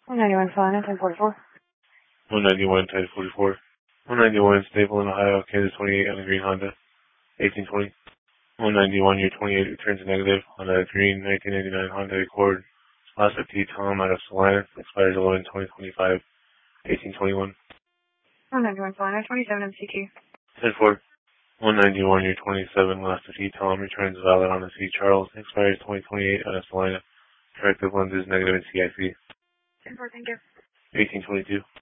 191 Salina, 1044. 191 1044. 191 Stapleton, Ohio, Kansas 28 on the green Honda. 1820. 191 year 28 returns negative on a green 1989 Honda Accord. Last at T. Tom out of Salina. Expires 11/2025. 1821. 191 Salina, 27 MCT. 10-4. 191 year 27 last at T. Tom returns valid on the C. Charles. Expires 2028 out of Salina. Corrective lenses negative in CIC. 10-4, thank you. 1822.